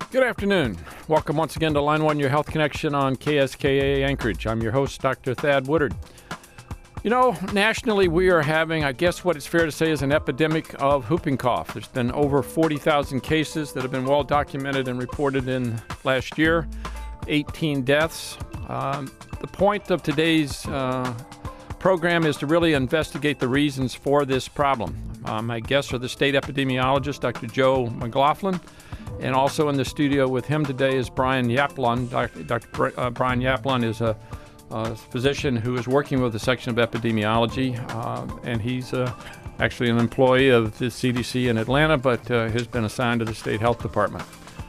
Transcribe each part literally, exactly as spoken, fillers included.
Good afternoon. Welcome once again to Line One, your health connection on K S K A Anchorage. I'm your host, Doctor Thad Woodard. You know, nationally we are having, I guess what it's fair to say is an epidemic of whooping cough. There's been over forty thousand cases that have been well documented and reported in last year, eighteen deaths. Um, the point of today's uh, program is to really investigate the reasons for this problem. Uh, my guests are the state epidemiologist, Doctor Joe McLaughlin, and also in the studio with him today is Brian Yaplon. Doctor Doctor Uh, Brian Yaplon is a, a physician who is working with the section of epidemiology, uh, and he's uh, actually an employee of the C D C in Atlanta, but uh, has been assigned to the state health department.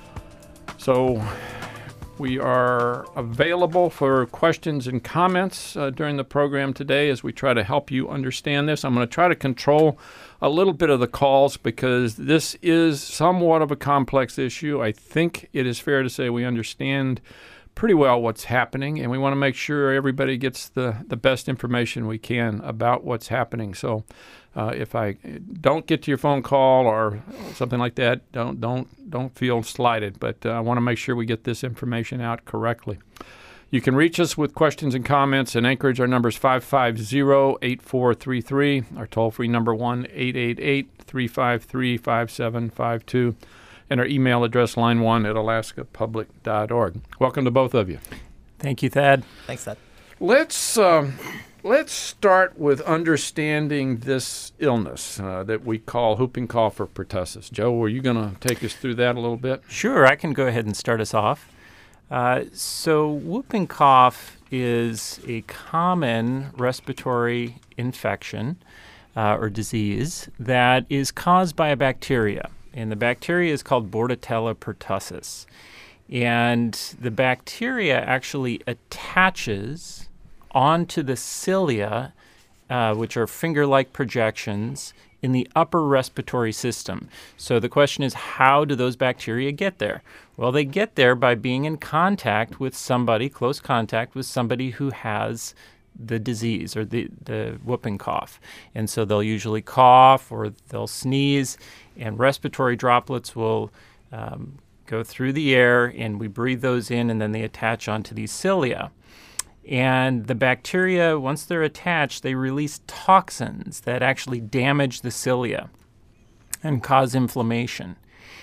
So we are available for questions and comments uh, during the program today as we try to help you understand this. I'm going to try to control a little bit of the calls because this is somewhat of a complex issue. I think it is fair to say we understand pretty well what's happening, and we want to make sure everybody gets the, the best information we can about what's happening. So uh, if I don't get to your phone call or something like that, don't don't don't feel slighted, but uh, I want to make sure we get this information out correctly. You can reach us with questions and comments. In Anchorage, our number is five five zero, eight four three three. Our toll-free number one eight eight eight, three five three, five seven five two. And our email address, line one at alaska public dot org. Welcome to both of you. Thank you, Thad. Thanks, Thad. Let's um, let's start with understanding this illness uh, that we call whooping cough or pertussis. Joe, are you going to take us through that a little bit? Sure, I can go ahead and start us off. Uh, so whooping cough is a common respiratory infection uh, or disease that is caused by a bacteria. And the bacteria is called Bordetella pertussis. And the bacteria actually attaches onto the cilia, uh, which are finger-like projections, in the upper respiratory system. So the question is, how do those bacteria get there? Well, they get there by being in contact with somebody, close contact with somebody who has the disease or the, the whooping cough. And so they'll usually cough or they'll sneeze, and respiratory droplets will um, go through the air, and we breathe those in, and then they attach onto these cilia. And the bacteria, once they're attached, they release toxins that actually damage the cilia and cause inflammation.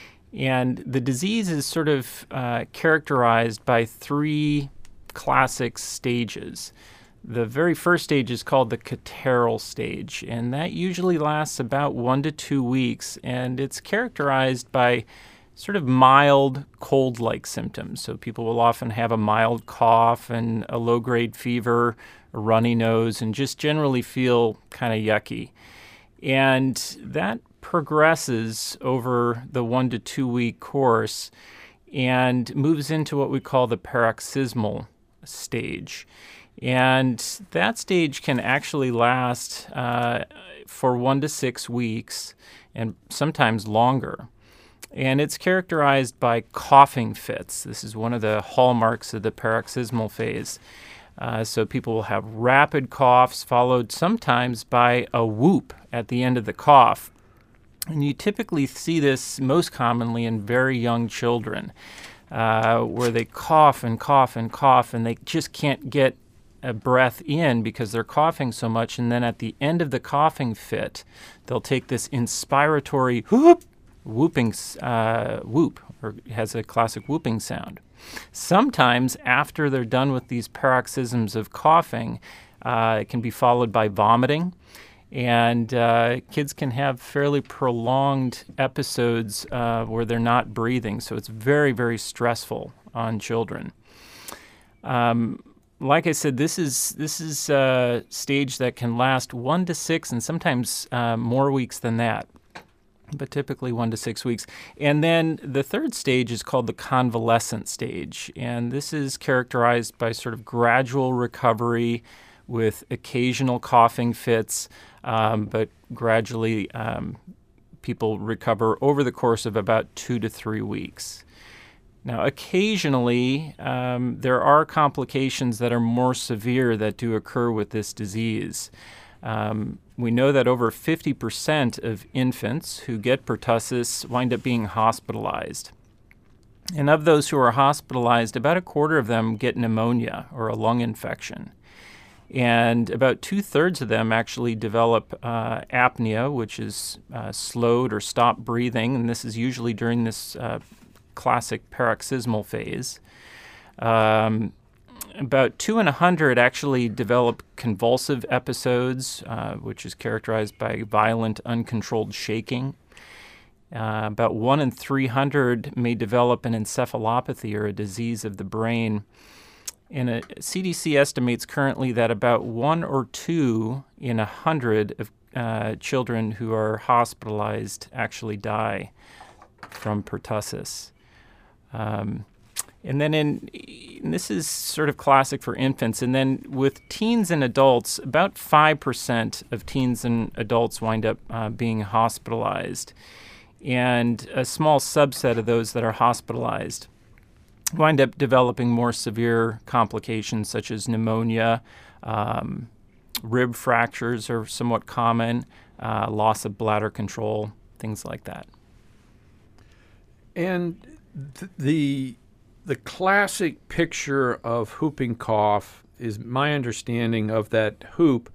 And the disease is sort of uh, characterized by three classic stages. The very first stage is called the catarrhal stage, and that usually lasts about one to two weeks, and it's characterized by sort of mild cold-like symptoms. So people will often have a mild cough and a low-grade fever, a runny nose, and just generally feel kind of yucky. And that progresses over the one to two week course and moves into what we call the paroxysmal stage. And that stage can actually last uh, for one to six weeks and sometimes longer. And it's characterized by coughing fits. This is one of the hallmarks of the paroxysmal phase. Uh, so people will have rapid coughs followed sometimes by a whoop at the end of the cough. And you typically see this most commonly in very young children, uh, where they cough and cough and cough, and they just can't get a breath in because they're coughing so much. And then at the end of the coughing fit, they'll take this inspiratory whoop, whooping uh, whoop, or has a classic whooping sound. Sometimes after they're done with these paroxysms of coughing, uh, it can be followed by vomiting. And uh, kids can have fairly prolonged episodes uh, where they're not breathing. So it's very, very stressful on children. Um, like I said, this is this is a stage that can last one to six and sometimes uh, more weeks than that, but typically one to six weeks. And then the third stage is called the convalescent stage. And this is characterized by sort of gradual recovery with occasional coughing fits, um, but gradually um, people recover over the course of about two to three weeks. Now, occasionally, um, there are complications that are more severe that do occur with this disease. Um, we know that over fifty percent of infants who get pertussis wind up being hospitalized. And of those who are hospitalized, about a quarter of them get pneumonia or a lung infection. And about two-thirds of them actually develop uh, apnea, which is uh, slowed or stopped breathing, and this is usually during this uh, classic paroxysmal phase. Um, about two in a hundred actually develop convulsive episodes, uh, which is characterized by violent, uncontrolled shaking. Uh, about one in three hundred may develop an encephalopathy or a disease of the brain. And a C D C estimates currently that about one or two in a hundred of uh, children who are hospitalized actually die from pertussis. Um, and then in, and this is sort of classic for infants, and then with teens and adults, about five percent of teens and adults wind up uh, being hospitalized. And a small subset of those that are hospitalized wind up developing more severe complications such as pneumonia, um, rib fractures are somewhat common, uh, loss of bladder control, things like that. And th- the the classic picture of whooping cough is my understanding of that whoop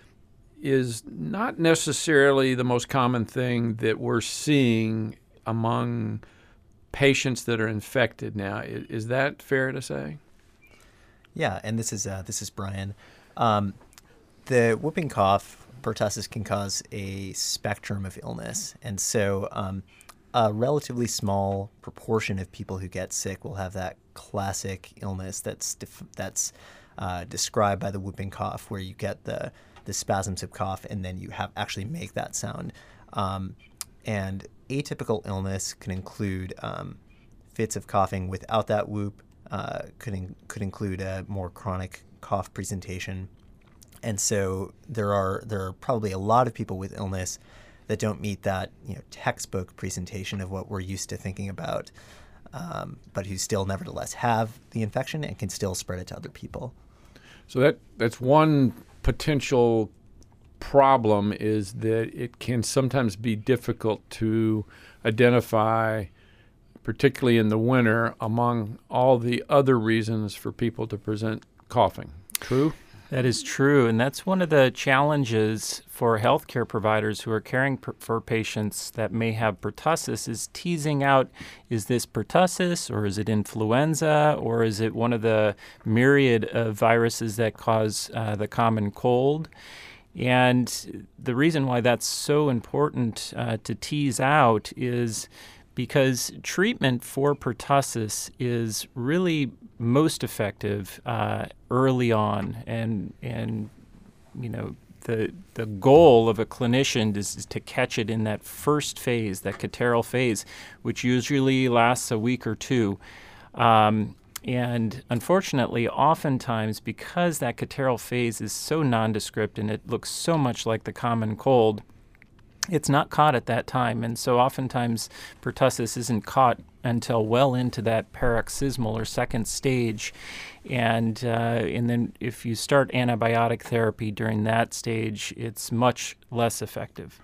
is not necessarily the most common thing that we're seeing among patients that are infected now. Is, is that fair to say? Yeah, and this is uh, this is Brian. Um, the whooping cough, pertussis, can cause a spectrum of illness, and so um, a relatively small proportion of people who get sick will have that classic illness that's def- that's uh, described by the whooping cough, where you get the the spasms of cough, and then you have actually make that sound. Um, and atypical illness can include um, fits of coughing without that whoop, uh, could in, could include a more chronic cough presentation. And so there are there are probably a lot of people with illness that don't meet that, you know, textbook presentation of what we're used to thinking about, um, but who still nevertheless have the infection and can still spread it to other people. So that that's one potential problem, is that it can sometimes be difficult to identify, particularly in the winter, among all the other reasons for people to present coughing. True? That is true, and that's one of the challenges for healthcare providers who are caring per- for patients that may have pertussis, is teasing out, is this pertussis, or is it influenza, or is it one of the myriad of viruses that cause uh, the common cold? And the reason why that's so important uh, to tease out is because treatment for pertussis is really most effective uh, early on, and and you know the the goal of a clinician is, is to catch it in that first phase, that catarrhal phase, which usually lasts a week or two. Um, and unfortunately, oftentimes, because that catarrhal phase is so nondescript and it looks so much like the common cold, it's not caught at that time. And so oftentimes pertussis isn't caught until well into that paroxysmal or second stage. And uh, and then if you start antibiotic therapy during that stage, it's much less effective.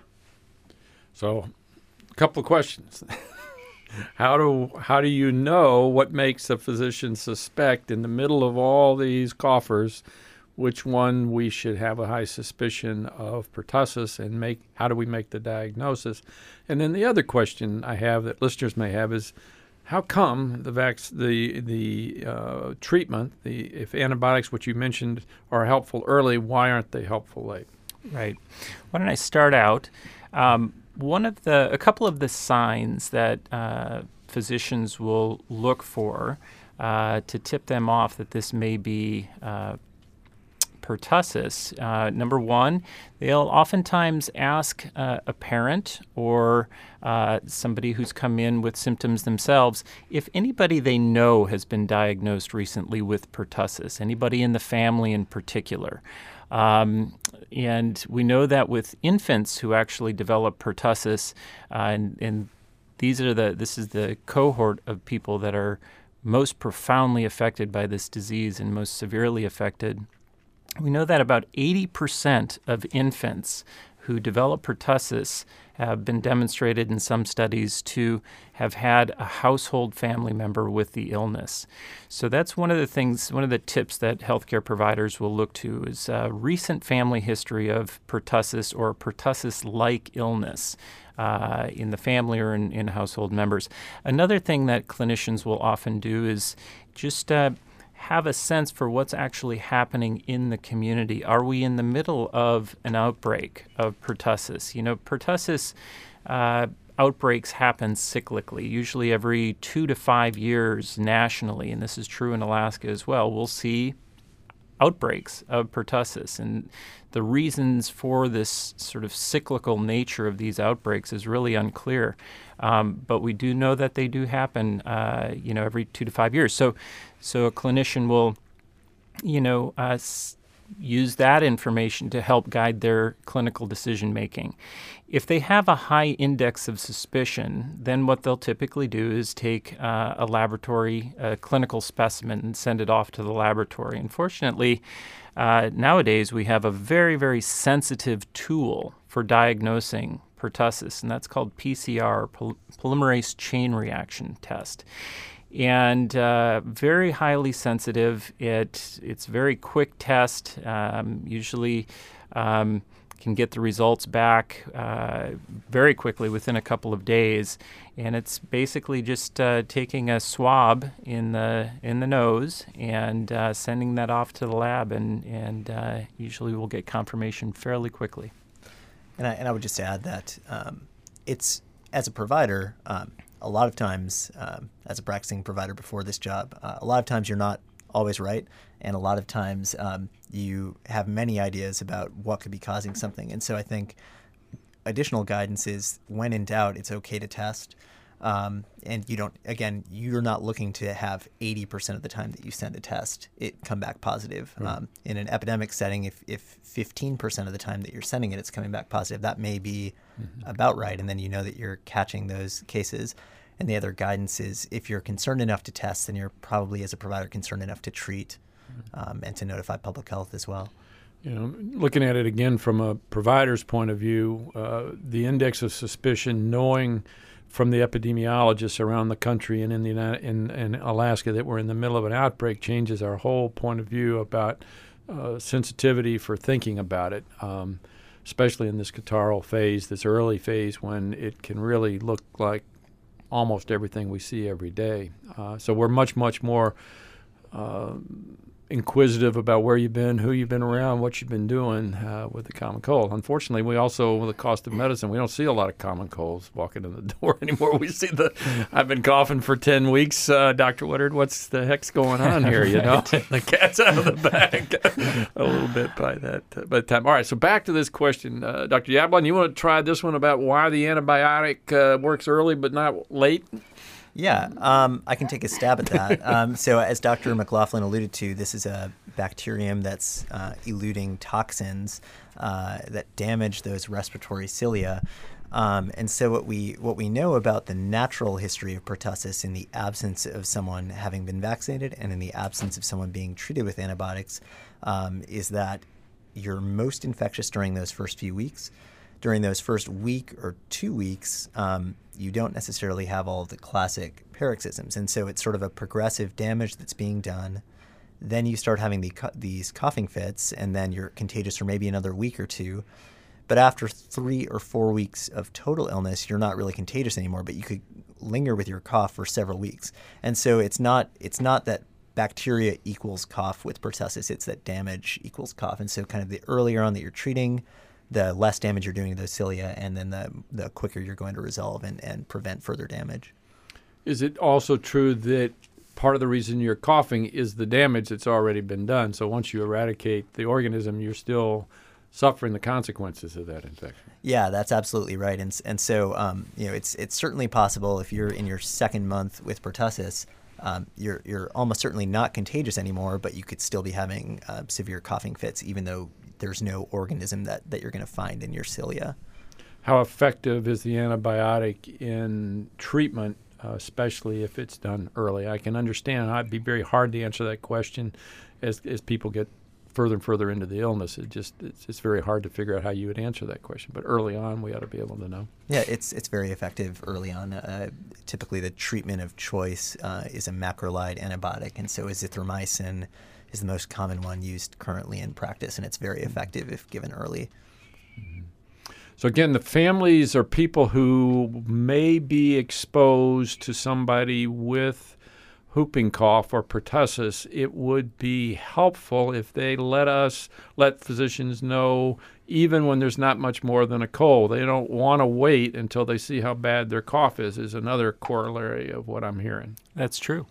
So a couple of questions. How do how do you know what makes a physician suspect in the middle of all these coughers which one we should have a high suspicion of pertussis, and make how do we make the diagnosis? And then the other question I have that listeners may have is, how come the vac- the the uh, treatment, the if antibiotics, which you mentioned, are helpful early, why aren't they helpful late? Right. Why don't I start out? Um, one of the a couple of the signs that uh, physicians will look for uh, to tip them off that this may be uh, pertussis. Uh, number one, they'll oftentimes ask uh, a parent or uh, somebody who's come in with symptoms themselves if anybody they know has been diagnosed recently with pertussis, anybody in the family in particular. Um, and we know that with infants who actually develop pertussis, uh, and, and these are the this is the cohort of people that are most profoundly affected by this disease and most severely affected. We know that about eighty percent of infants who develop pertussis have been demonstrated in some studies to have had a household family member with the illness. So that's one of the things, one of the tips that healthcare providers will look to is a recent family history of pertussis or pertussis-like illness uh, in the family or in, in household members. Another thing that clinicians will often do is just uh, have a sense for what's actually happening in the community. Are we in the middle of an outbreak of pertussis? You know, pertussis uh, outbreaks happen cyclically, usually every two to five years nationally, and this is true in Alaska as well. We'll see outbreaks of pertussis, and the reasons for this sort of cyclical nature of these outbreaks is really unclear. Um, but we do know that they do happen, uh, you know, every two to five years. So, so a clinician will, you know, uh, s- use that information to help guide their clinical decision making. If they have a high index of suspicion, then what they'll typically do is take uh, a laboratory, a clinical specimen, and send it off to the laboratory. Unfortunately, uh, nowadays we have a very, very sensitive tool for diagnosing pertussis, and that's called P C R, poly- polymerase chain reaction test. And uh, very highly sensitive. It it's very quick test. Um, usually um, can get the results back uh, very quickly within a couple of days. And it's basically just uh, taking a swab in the in the nose and uh, sending that off to the lab, and and uh, usually we'll get confirmation fairly quickly. And I, and I would just add that um, it's, as a provider, um, a lot of times, um, as a practicing provider before this job, uh, a lot of times you're not always right. And a lot of times um, you have many ideas about what could be causing something. And so I think additional guidance is, when in doubt, it's okay to test. Um, and you don't, again, you're not looking to have eighty percent of the time that you send a test, it come back positive. Mm. Um, in an epidemic setting, if, if fifteen percent of the time that you're sending it, it's coming back positive, that may be mm-hmm. about right. And then you know that you're catching those cases. And the other guidance is, if you're concerned enough to test, then you're probably, as a provider, concerned enough to treat um, and to notify public health as well. You know, looking at it again from a provider's point of view, uh, the index of suspicion, knowing from the epidemiologists around the country and in the United, in, in Alaska that we're in the middle of an outbreak, changes our whole point of view about uh, sensitivity for thinking about it, um, especially in this catarrhal phase, this early phase when it can really look like almost everything we see every day. Uh, so we're much, much more uh, inquisitive about where you've been, who you've been around, what you've been doing uh, with the common cold. Unfortunately, we also, with the cost of medicine, we don't see a lot of common colds walking in the door anymore. We see the, I've been coughing for ten weeks, uh, Doctor Woodard, what's the heck's going on here, you know? The cat's out of the bag a little bit by that, uh, by the time. All right, so back to this question. Uh, Doctor Yablon, you want to try this one about why the antibiotic uh, works early but not late? Yeah, um, I can take a stab at that. Um, so as Doctor McLaughlin alluded to, this is a bacterium that's uh, eluding toxins uh, that damage those respiratory cilia. Um, and so what we what we know about the natural history of pertussis in the absence of someone having been vaccinated and in the absence of someone being treated with antibiotics um, is that you're most infectious during those first few weeks. During those first week or two weeks, um, you don't necessarily have all of the classic paroxysms. And so it's sort of a progressive damage that's being done. Then you start having the, these coughing fits, and then you're contagious for maybe another week or two. But after three or four weeks of total illness, you're not really contagious anymore, but you could linger with your cough for several weeks. And so it's not it's not that bacteria equals cough with pertussis, it's that damage equals cough. And so kind of the earlier on that you're treating, the less damage you're doing to those cilia, and then the the quicker you're going to resolve and, and prevent further damage. Is it also true that part of the reason you're coughing is the damage that's already been done? So once you eradicate the organism, you're still suffering the consequences of that infection? Yeah, that's absolutely right. And and so um, you know, it's it's certainly possible if you're in your second month with pertussis, um, you're you're almost certainly not contagious anymore, but you could still be having uh, severe coughing fits, even though there's no organism that, that you're going to find in your cilia. How effective is the antibiotic in treatment, uh, especially if it's done early? I can understand it'd be very hard to answer that question as as people get further and further into the illness, it just it's, it's very hard to figure out how you would answer that question. But early on, we ought to be able to know. Yeah, it's it's very effective early on. Uh, typically, the treatment of choice uh, is a macrolide antibiotic, and so azithromycin is the most common one used currently in practice, and it's very effective if given early. So again, the families are people who may be exposed to somebody with whooping cough or pertussis. It would be helpful if they let us, let physicians know, even when there's not much more than a cold. They don't want to wait until they see how bad their cough is, is another corollary of what I'm hearing. That's true.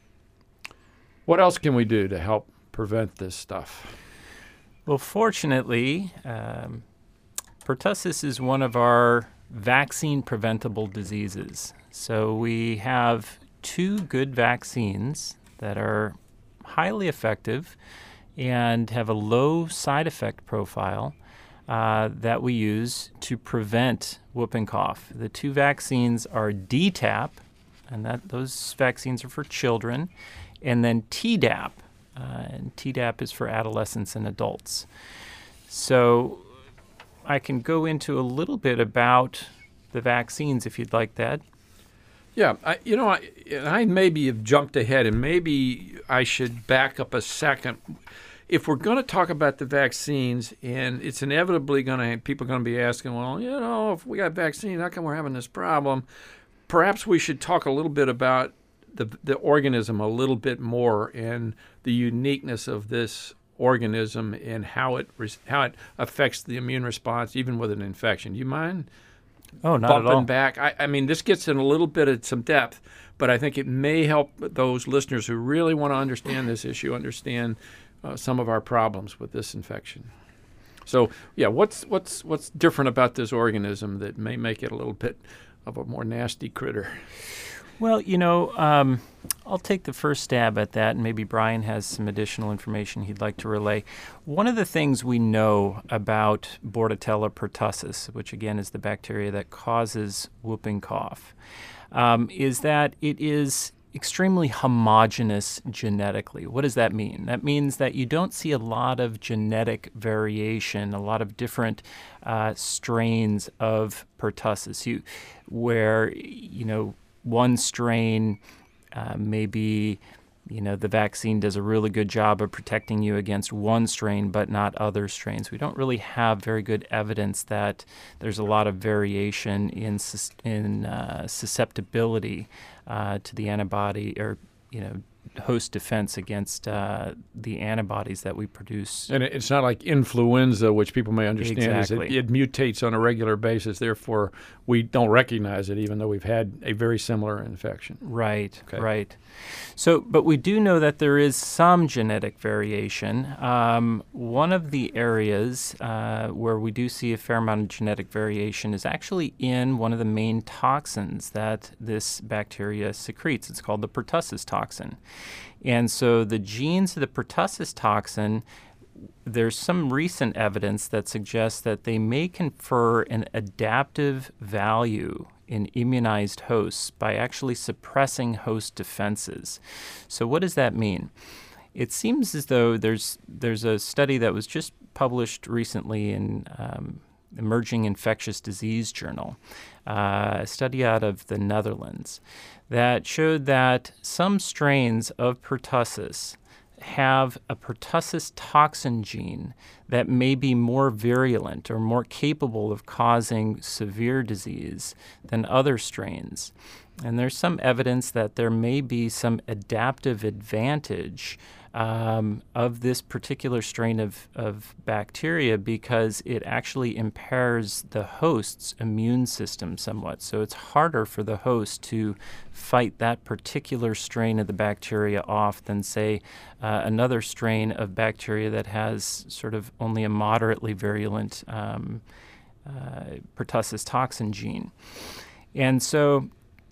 What else can we do to help prevent this stuff? Well, fortunately, um, pertussis is one of our vaccine-preventable diseases. So we have two good vaccines that are highly effective and have a low side effect profile uh, that we use to prevent whooping cough. The two vaccines are D TAP, and that those vaccines are for children, and then Tdap, uh, and Tdap is for adolescents and adults. So I can go into a little bit about the vaccines if you'd like that. Yeah, I, you know, I, I maybe have jumped ahead, and maybe I should back up a second. If we're going to talk about the vaccines, and it's inevitably going to, people are going to be asking, well, you know, if we got vaccines, how come we're having this problem? Perhaps we should talk a little bit about the the organism a little bit more and the uniqueness of this organism and how it how it affects the immune response, even with an infection. Do you mind? Oh, not bumping at all. back. I, I mean, this gets in a little bit of some depth, but I think it may help those listeners who really want to understand this issue understand uh, some of our problems with this infection. So, yeah, what's what's what's different about this organism that may make it a little bit of a more nasty critter? Well, you know, um, I'll take the first stab at that, and maybe Brian has some additional information he'd like to relay. One of the things we know about Bordetella pertussis, which again is the bacteria that causes whooping cough, um, is that it is extremely homogeneous genetically. What does that mean? That means that you don't see a lot of genetic variation, a lot of different uh, strains of pertussis, you, where, you know, one strain uh, maybe, you know, the vaccine does a really good job of protecting you against one strain, but not other strains. We don't really have very good evidence that there's a lot of variation in sus- in uh, susceptibility uh, to the antibody or, you know, host defense against uh, the antibodies that we produce. And it's not like influenza, which people may understand. Exactly. Is it, it mutates on a regular basis. Therefore, we don't recognize it, even though we've had a very similar infection. Right, Okay. right. So, but we do know that there is some genetic variation. Um, one of the areas uh, where we do see a fair amount of genetic variation is actually in one of the main toxins that this bacteria secretes. It's called the pertussis toxin. And so the genes of the pertussis toxin, there's some recent evidence that suggests that they may confer an adaptive value in immunized hosts by actually suppressing host defenses. So what does that mean? It seems as though there's there's a study that was just published recently in um, Emerging Infectious Disease Journal, uh, a study out of the Netherlands, that showed that some strains of pertussis have a pertussis toxin gene that may be more virulent or more capable of causing severe disease than other strains. And there's some evidence that there may be some adaptive advantage um, of this particular strain of, of bacteria because it actually impairs the host's immune system somewhat. So it's harder for the host to fight that particular strain of the bacteria off than, say, uh, another strain of bacteria that has sort of only a moderately virulent um, uh, pertussis toxin gene. And so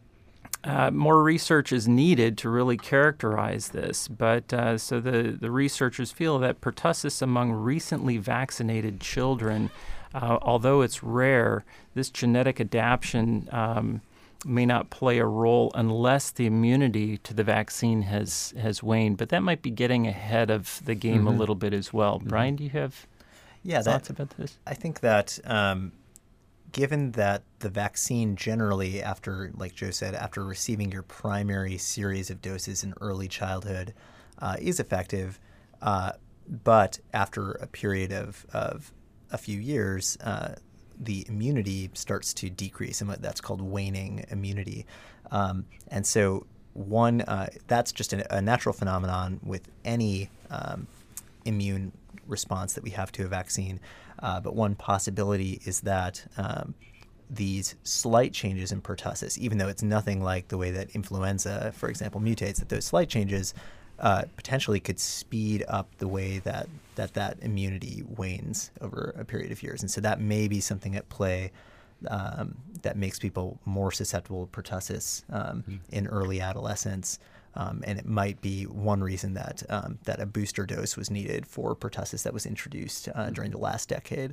Uh, more research is needed to really characterize this, but uh, so the, the researchers feel that pertussis among recently vaccinated children, uh, although it's rare, this genetic adaptation um, may not play a role unless the immunity to the vaccine has, has waned. But that might be getting ahead of the game mm-hmm. a little bit as well. Mm-hmm. Brian, do you have yeah, thoughts that, about this? I think that um, given that the vaccine generally, after, like Joe said, after receiving your primary series of doses in early childhood uh, is effective, uh, but after a period of, of a few years, uh, the immunity starts to decrease, and that's called waning immunity. Um, and so one, uh, that's just a, a natural phenomenon with any um, immune response that we have to a vaccine. Uh, but one possibility is that um, these slight changes in pertussis, even though it's nothing like the way that influenza, for example, mutates, that those slight changes uh, potentially could speed up the way that, that that immunity wanes over a period of years. And so that may be something at play um, that makes people more susceptible to pertussis um, mm-hmm. in early adolescence. Um, and it might be one reason that um, that a booster dose was needed for pertussis that was introduced uh, during the last decade.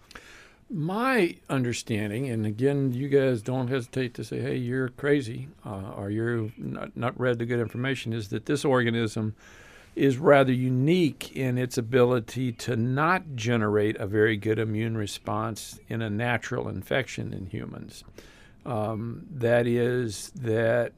My understanding, and again, you guys don't hesitate to say, hey, you're crazy, uh, or you've not, not read the good information, is that this organism is rather unique in its ability to not generate a very good immune response in a natural infection in humans. Um, that is that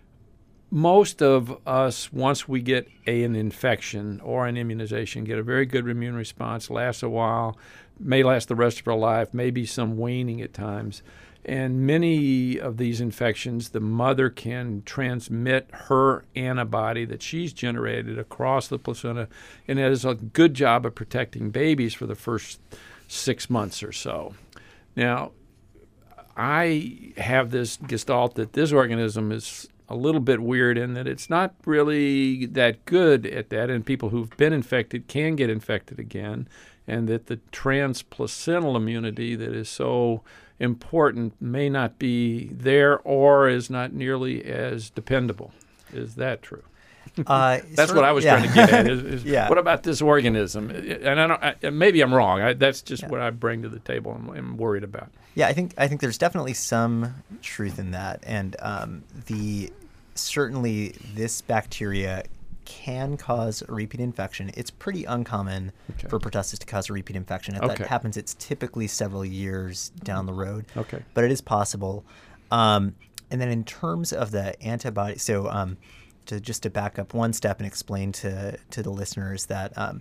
most of us, once we get a, an infection or an immunization, get a very good immune response, lasts a while, may last the rest of our life, maybe some waning at times. And many of these infections, the mother can transmit her antibody that she's generated across the placenta, and it does a good job of protecting babies for the first six months or so. Now, I have this gestalt that this organism is a little bit weird in that it's not really that good at that, and people who've been infected can get infected again, and that the transplacental immunity that is so important may not be there or is not nearly as dependable. Is that true? Uh, that's what I was yeah. trying to get at. Is, is yeah. What about this organism? And I don't. I, maybe I'm wrong. I, that's just yeah. what I bring to the table and am worried about. Yeah, I think I think there's definitely some truth in that, and um, the certainly this bacteria can cause a repeat infection. It's pretty uncommon okay. for pertussis to cause a repeat infection. If okay. that happens, it's typically several years down the road. Okay. But it is possible. Um, and then in terms of the antibody, so um, to just to back up one step and explain to to the listeners that um,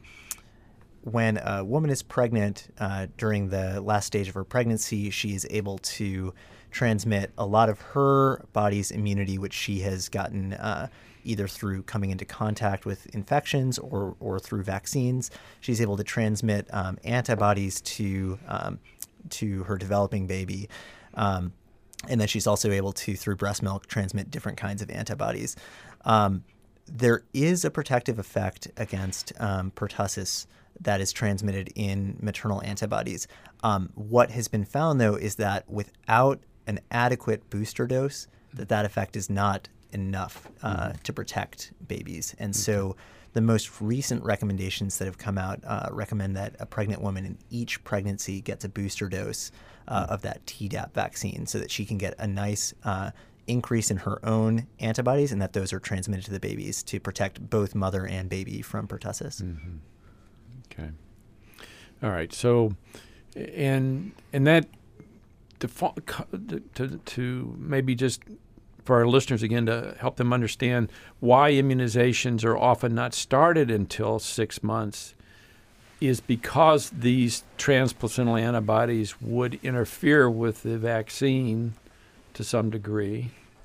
when a woman is pregnant uh, during the last stage of her pregnancy, she is able to transmit a lot of her body's immunity, which she has gotten uh, either through coming into contact with infections or, or through vaccines. She's able to transmit um, antibodies to um, to her developing baby. Um, and then she's also able to, through breast milk, transmit different kinds of antibodies. Um, there is a protective effect against um, pertussis that is transmitted in maternal antibodies. Um, what has been found, though, is that without an adequate booster dose, that that effect is not enough uh, mm-hmm. to protect babies. And mm-hmm. so the most recent recommendations that have come out uh, recommend that a pregnant woman in each pregnancy gets a booster dose uh, mm-hmm. of that Tdap vaccine so that she can get a nice uh, increase in her own antibodies, and that those are transmitted to the babies to protect both mother and baby from pertussis. Mm-hmm. Okay. All right. So, and and that to, to to maybe just for our listeners again to help them understand why immunizations are often not started until six months is because these transplacental antibodies would interfere with the vaccine to some degree,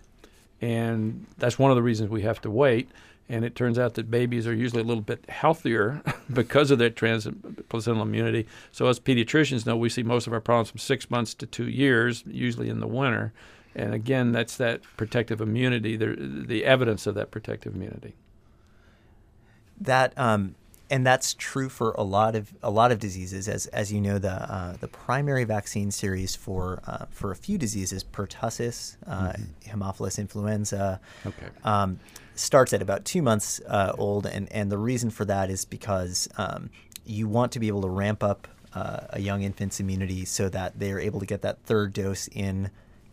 and that's one of the reasons we have to wait. And it turns out that babies are usually a little bit healthier because of their transplacental immunity. So as pediatricians know, we see most of our problems from six months to two years, usually in the winter. And again, that's that protective immunity, the, the evidence of that protective immunity. That um, and that's true for a lot of a lot of diseases. As as you know, the uh, the primary vaccine series for uh, for a few diseases, pertussis, uh, mm-hmm. Haemophilus influenza, okay. um, starts at about two months uh, old, and and the reason for that is because um, you want to be able to ramp up uh, a young infant's immunity so that they are able to get that third dose in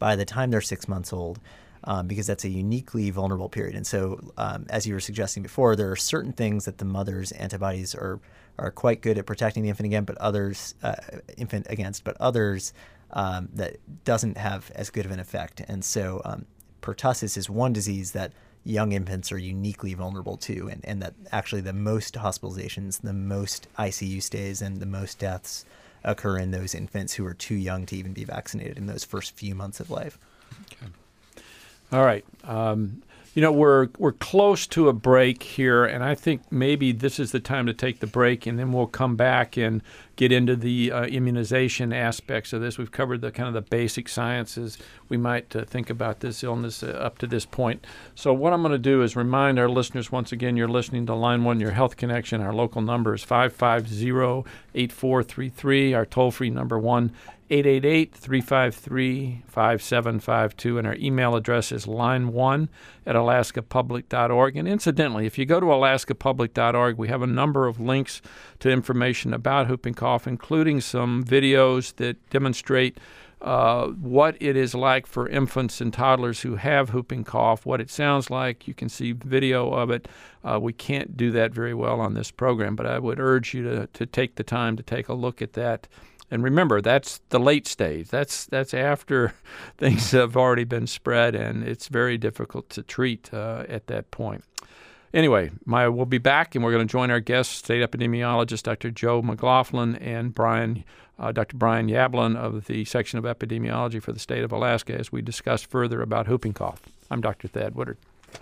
by the time they're six months old, um, because that's a uniquely vulnerable period. And so, um, as you were suggesting before, there are certain things that the mother's antibodies are are quite good at protecting the infant against, but others uh, infant against, but others um, that doesn't have as good of an effect. And so, um, pertussis is one disease that young infants are uniquely vulnerable to, and, and that actually the most hospitalizations, the most I C U stays, and the most deaths occur in those infants who are too young to even be vaccinated in those first few months of life. Okay. All right. Um, you know, we're we're close to a break here, and I think maybe this is the time to take the break, and then we'll come back and get into the uh, immunization aspects of this. We've covered the kind of the basic sciences. We might uh, think about this illness uh, up to this point. So what I'm going to do is remind our listeners once again, you're listening to Line One, Your Health Connection. Our local number is five five zero, eight four three three. Our toll-free number one eight eight eight, three five three, five seven five two, and our email address is line one at alaska public dot org. And incidentally, if you go to alaska public dot org, we have a number of links to information about whooping cough, including some videos that demonstrate uh, what it is like for infants and toddlers who have whooping cough, what it sounds like. You can see video of it. Uh, we can't do that very well on this program, but I would urge you to, to take the time to take a look at that. And remember, that's the late stage. That's that's after things have already been spread, and it's very difficult to treat uh, at that point. Anyway, my, we'll be back, and we're going to join our guests, state epidemiologist Doctor Joe McLaughlin and Brian, uh, Doctor Brian Yablon of the Section of Epidemiology for the state of Alaska, as we discuss further about whooping cough. I'm Doctor Thad Woodard.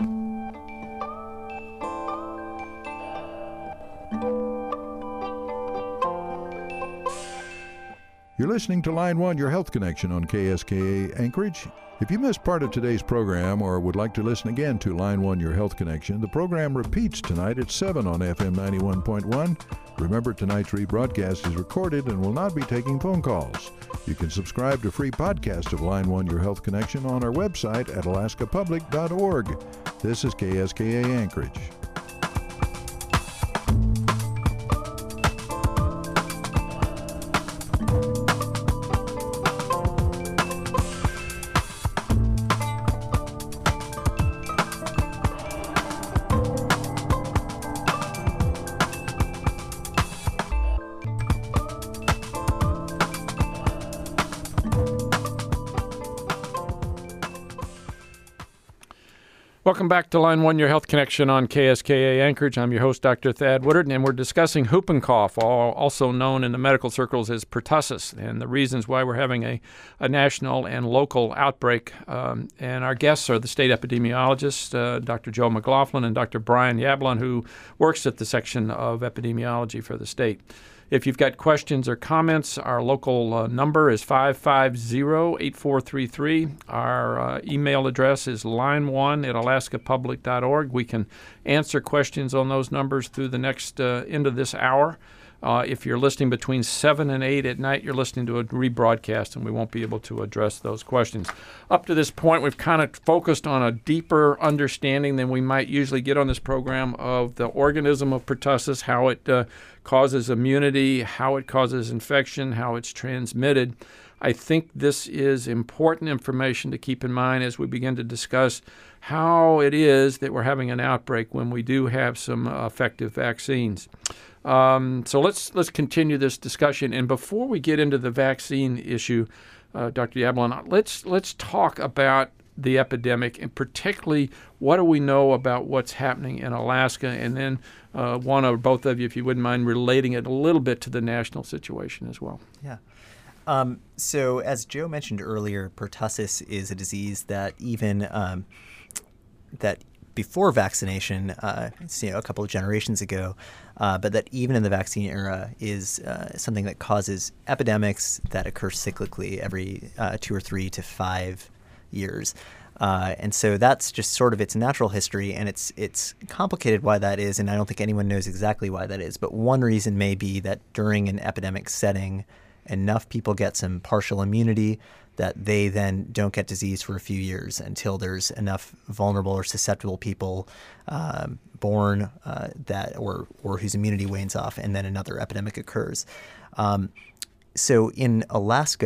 You're listening to Line One, Your Health Connection on K S K A Anchorage. If you missed part of today's program or would like to listen again to Line One, Your Health Connection, the program repeats tonight at seven on F M ninety-one point one. Remember, tonight's rebroadcast is recorded and will not be taking phone calls. You can subscribe to free podcast of Line One, Your Health Connection on our website at alaska public dot org. This is K S K A Anchorage. Welcome back to Line One, Your Health Connection on K S K A Anchorage. I'm your host, Doctor Thad Woodard, and we're discussing whooping cough, also known in the medical circles as pertussis, and the reasons why we're having a, a national and local outbreak. Um, and our guests are the state epidemiologists, uh, Doctor Joe McLaughlin and Doctor Brian Yablon, who works at the Section of Epidemiology for the state. If you've got questions or comments, our local uh, number is five five zero, eight four three three. Our uh, email address is line one at alaska public dot org. We can answer questions on those numbers through the next uh, end of this hour. Uh, if you're listening between seven and eight at night, you're listening to a rebroadcast, and we won't be able to address those questions. Up to this point, we've kind of focused on a deeper understanding than we might usually get on this program of the organism of pertussis, how it uh, causes immunity, how it causes infection, how it's transmitted. I think this is important information to keep in mind as we begin to discuss how it is that we're having an outbreak when we do have some uh, effective vaccines. Um, so let's let's continue this discussion. And before we get into the vaccine issue, uh, Doctor Yablon, let's let's talk about the epidemic, and particularly what do we know about what's happening in Alaska, and then uh, one or both of you, if you wouldn't mind, relating it a little bit to the national situation as well. Yeah. Um, so as Joe mentioned earlier, pertussis is a disease that even um, that before vaccination, uh, you know, a couple of generations ago, uh, but that even in the vaccine era is uh, something that causes epidemics that occur cyclically every uh, two or three to five years. Uh, and so that's just sort of its natural history, and it's it's complicated why that is, and I don't think anyone knows exactly why that is. But one reason may be that during an epidemic setting, enough people get some partial immunity that they then don't get disease for a few years until there's enough vulnerable or susceptible people um, born uh, that or or whose immunity wanes off, and then another epidemic occurs. Um, so in Alaska,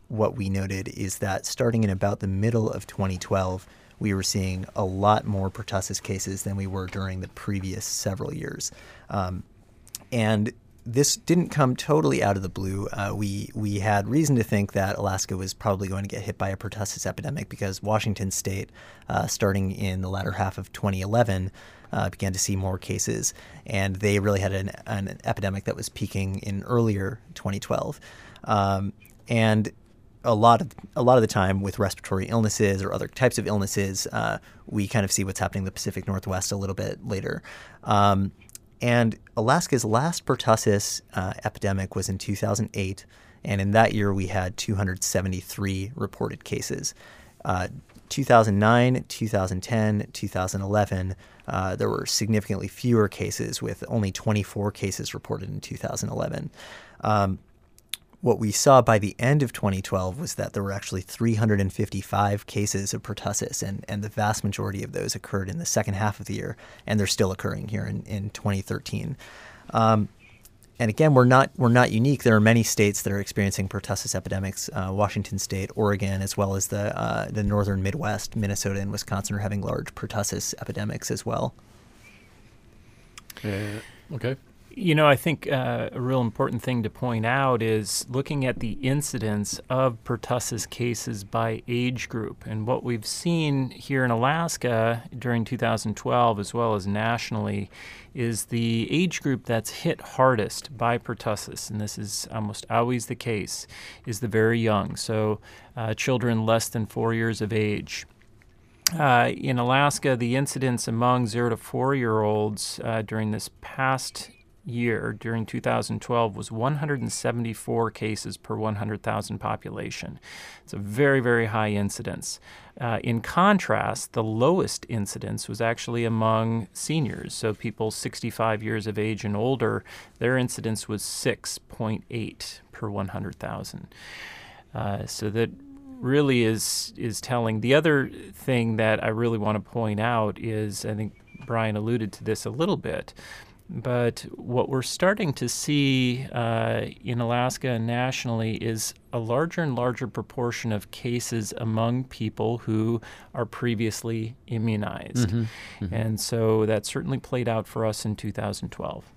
what we noted is that starting in about the middle of twenty twelve, we were seeing a lot more pertussis cases than we were during the previous several years. Um, and this didn't come totally out of the blue. Uh, we we had reason to think that Alaska was probably going to get hit by a pertussis epidemic because Washington State, uh, starting in the latter half of twenty eleven, uh, began to see more cases, and they really had an, an epidemic that was peaking in earlier twenty twelve. Um, and a lot of a lot of the time with respiratory illnesses or other types of illnesses, uh, we kind of see what's happening in the Pacific Northwest a little bit later. Um, And Alaska's last pertussis uh, epidemic was in two thousand eight, and in that year we had two hundred seventy-three reported cases. Uh, two thousand nine, two thousand ten, two thousand eleven, uh, there were significantly fewer cases, with only twenty-four cases reported in two thousand eleven. Um, What we saw by the end of twenty twelve was that there were actually three hundred fifty-five cases of pertussis, and, and the vast majority of those occurred in the second half of the year, and they're still occurring here in, in twenty thirteen. Um, and again, we're not we're not unique. There are many states that are experiencing pertussis epidemics. Uh, Washington State, Oregon, as well as the uh, the northern Midwest, Minnesota and Wisconsin are having large pertussis epidemics as well. Uh, okay. You know, I think uh, a real important thing to point out is looking at the incidence of pertussis cases by age group. And what we've seen here in Alaska during two thousand twelve, as well as nationally, is the age group that's hit hardest by pertussis, and this is almost always the case, is the very young, so uh, children less than four years of age. Uh, in Alaska, the incidence among zero to four-year-olds uh, during this past year, during two thousand twelve, was one hundred seventy-four cases per one hundred thousand population. It's a very, very high incidence. Uh, in contrast, the lowest incidence was actually among seniors, so people sixty-five years of age and older. Their incidence was six point eight per one hundred thousand. Uh, so that really is is telling. The other thing that I really want to point out is, I think Brian alluded to this a little bit, but what we're starting to see uh, in Alaska and nationally is a larger and larger proportion of cases among people who are previously immunized. Mm-hmm. Mm-hmm. And so that certainly played out for us in two thousand twelve.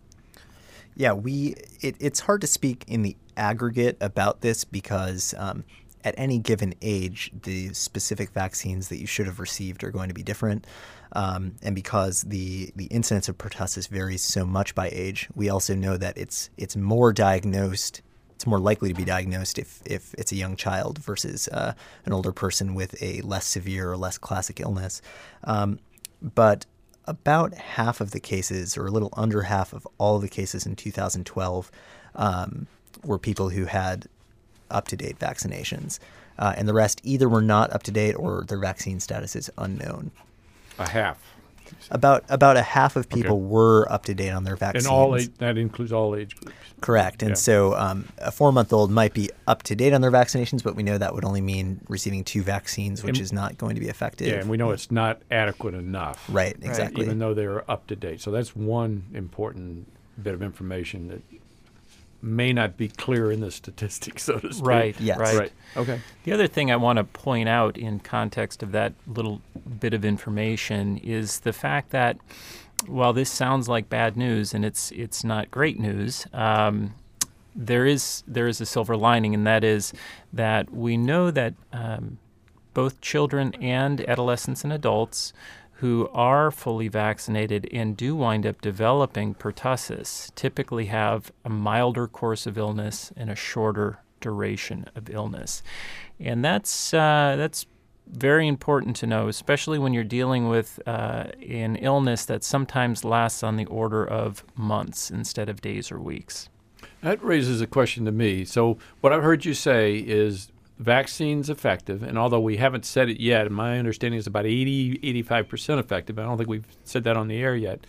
Yeah, we it, it's hard to speak in the aggregate about this because um, at any given age, the specific vaccines that you should have received are going to be different. Um, and because the, the incidence of pertussis varies so much by age, we also know that it's it's more diagnosed, it's more likely to be diagnosed if, if it's a young child versus uh, an older person with a less severe or less classic illness. Um, but about half of the cases, or a little under half of all the cases in two thousand twelve, um, were people who had up-to-date vaccinations. Uh, and the rest either were not up-to-date or their vaccine status is unknown. A half. About about a half of people Okay. were up to date on their vaccines. And all age, that includes all age groups. Correct. And Yeah. so um, a four-month-old might be up to date on their vaccinations, but we know that would only mean receiving two vaccines, which And- is not going to be effective. Yeah, and we know it's not adequate enough. Right, exactly. Even though they're up to date. So that's one important bit of information that may not be clear in the statistics, so to speak. Right, Yes. right. Right. Okay. The other thing I want to point out in context of that little bit of information is the fact that while this sounds like bad news, and it's it's not great news, um, there is there is a silver lining, and that is that we know that um, both children and adolescents and adults who are fully vaccinated and do wind up developing pertussis typically have a milder course of illness and a shorter duration of illness. And that's uh, that's very important to know, especially when you're dealing with uh, an illness that sometimes lasts on the order of months instead of days or weeks. That raises a question to me. So what I've heard you say is vaccine's effective, and although we haven't said it yet, and my understanding is about eighty, eighty-five percent effective. I don't think we've said that on the air yet.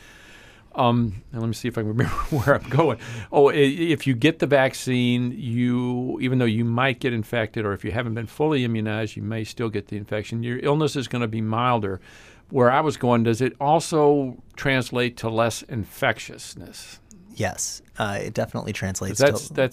Um, and let me see if I can remember where I'm going. Oh, i- if you get the vaccine, you even though you might get infected, or if you haven't been fully immunized, you may still get the infection. Your illness is going to be milder. Where I was going, does it also translate to less infectiousness? Yes, uh, it definitely translates 'Cause that's to... that's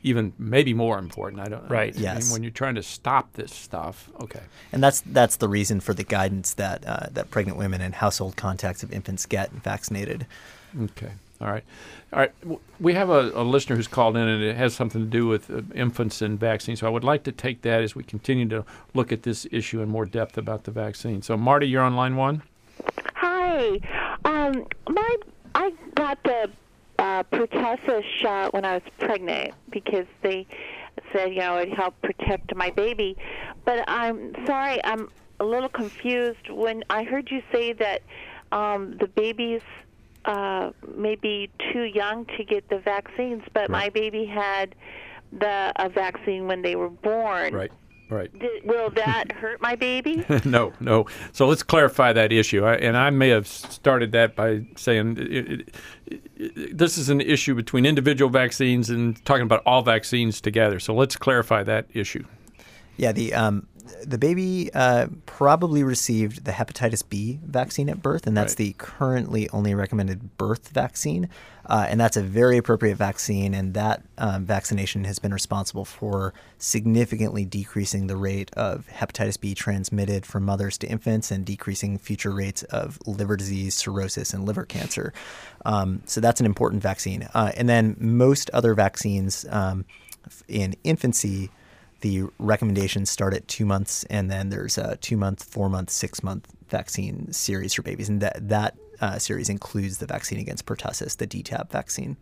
even maybe more important. I don't know. Right. I mean, Yes. when you're trying to stop this stuff, okay. And that's that's the reason for the guidance that uh, that pregnant women and household contacts of infants get vaccinated. Okay. All right. All right. W- We have a, a listener who's called in, and it has something to do with uh, infants and vaccines. So I would like to take that as we continue to look at this issue in more depth about the vaccine. So, Marty, you're on line one. Hi. Um, my I got the uh, pertussis shot when I was pregnant because they said, you know, it helped protect my baby. But I'm sorry, I'm a little confused. When I heard you say that um, the babies uh, may be too young to get the vaccines, but my baby had the a vaccine when they were born. Right. Right. Did, will that hurt my baby? no, no. So let's clarify that issue. I, and I may have started that by saying it, it, it, this is an issue between individual vaccines and talking about all vaccines together. So let's clarify that issue. Yeah, the um, the baby uh, probably received the hepatitis B vaccine at birth, and that's Right. the currently only recommended birth vaccine. Uh, and that's a very appropriate vaccine, and that um, vaccination has been responsible for significantly decreasing the rate of hepatitis B transmitted from mothers to infants and decreasing future rates of liver disease, cirrhosis, and liver cancer. Um, so that's an important vaccine. Uh, and then most other vaccines um, in infancy, the recommendations start at two months, and then there's a two-month, four-month, six-month vaccine series for babies, and that that uh, series includes the vaccine against pertussis, the D T A P vaccine.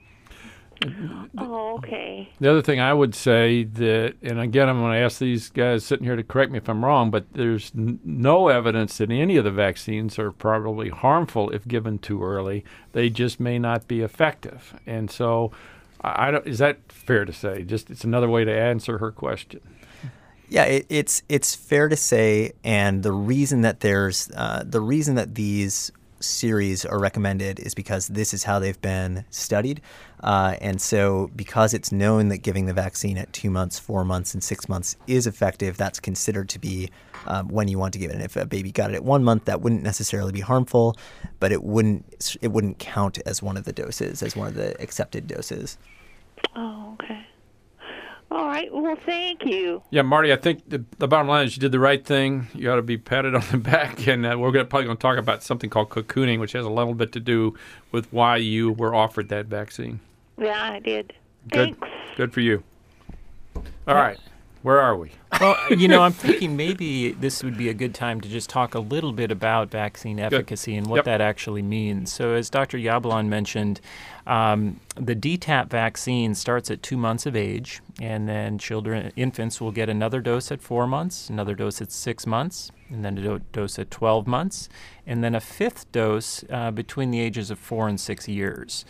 Oh, okay. The other thing I would say that, and again, I'm going to ask these guys sitting here to correct me if I'm wrong, but there's n- no evidence that any of the vaccines are probably harmful if given too early. They just may not be effective. And so I I don't, is that fair to say? Just it's another way to answer her question. Yeah, it, it's it's fair to say, and the reason that there's uh, the reason that these series are recommended is because this is how they've been studied, uh, and so because it's known that giving the vaccine at two months, four months, and six months is effective, that's considered to be um, when you want to give it. And if a baby got it at one month, that wouldn't necessarily be harmful, but it wouldn't it wouldn't count as one of the doses, as one of the accepted doses. Oh, okay. All right. Well, thank you. Yeah, Marty, I think the, the bottom line is you did the right thing. You ought to be patted on the back. And uh, we're gonna, probably going to talk about something called cocooning, which has a little bit to do with why you were offered that vaccine. Yeah, I did. Good. Thanks. Good for you. All right. Where are we? Well, you know, I'm thinking maybe this would be a good time to just talk a little bit about vaccine efficacy and what Yep. that actually means. So as Doctor Yablon mentioned, um, the D T A P vaccine starts at two months of age, and then children, infants will get another dose at four months, another dose at six months, and then a do- dose at twelve months, and then a fifth dose uh, between the ages of four and six years.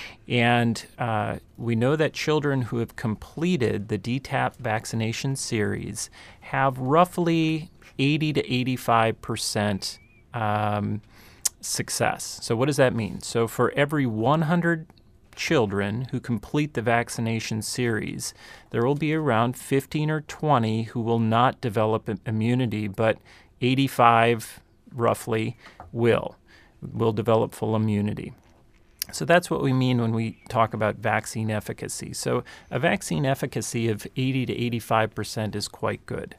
And uh, we know that children who have completed the D T A P vaccination series have roughly eighty to eighty-five percent um, success. So what does that mean? So for every one hundred children who complete the vaccination series, there will be around fifteen or twenty who will not develop im- immunity, but eighty-five roughly will, will develop full immunity. So that's what we mean when we talk about vaccine efficacy. So a vaccine efficacy of eighty to eighty-five percent is quite good.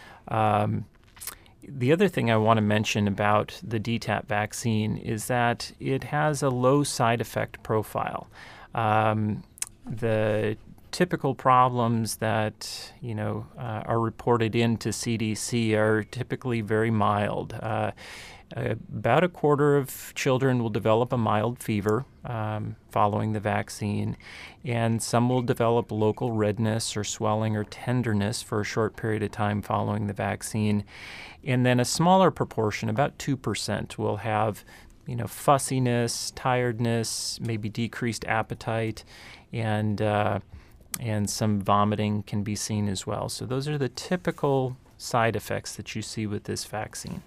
Um, the other thing I want to mention about the D T A P vaccine is that it has a low side effect profile. Um, the typical problems that you know uh, are reported into C D C are typically very mild. Uh, Uh, about a quarter of children will develop a mild fever um, following the vaccine, and some will develop local redness or swelling or tenderness for a short period of time following the vaccine. And then a smaller proportion, about two percent, will have you know, fussiness, tiredness, maybe decreased appetite, and, uh, and some vomiting can be seen as well. So those are the typical side effects that you see with this vaccine.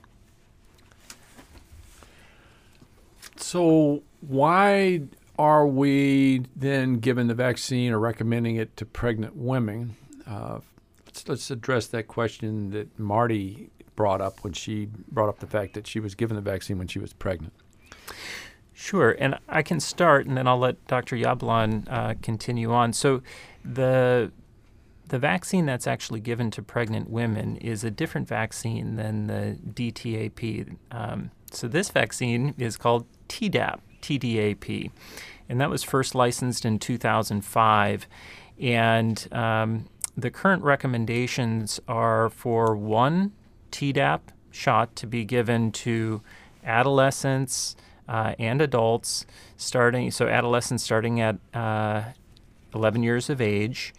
So why are we then giving the vaccine or recommending it to pregnant women? Uh, let's, let's address that question that Marty brought up when she brought up the fact that she was given the vaccine when she was pregnant. Sure, and I can start, and then I'll let Doctor Yablon uh, continue on. So the the vaccine that's actually given to pregnant women is a different vaccine than the D T A P. Um, so this vaccine is called Tdap, T D A P, and that was first licensed in two thousand five. And um, the current recommendations are for one Tdap shot to be given to adolescents uh, and adults starting, so adolescents starting at uh, eleven years of age,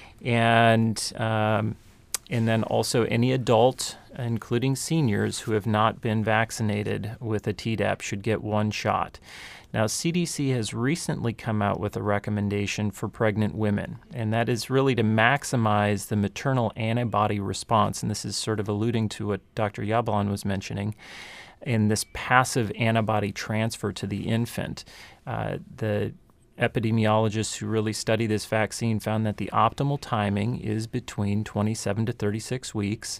and um, and then also any adult, including seniors who have not been vaccinated with a Tdap, should get one shot. Now, C D C has recently come out with a recommendation for pregnant women, and that is really to maximize the maternal antibody response. And this is sort of alluding to what Doctor Yablon was mentioning in this passive antibody transfer to the infant. Uh, the epidemiologists who really study this vaccine found that the optimal timing is between twenty-seven to thirty-six weeks.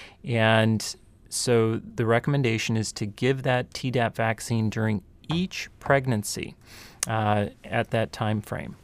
And so the recommendation is to give that Tdap vaccine during each pregnancy uh, at that time frame.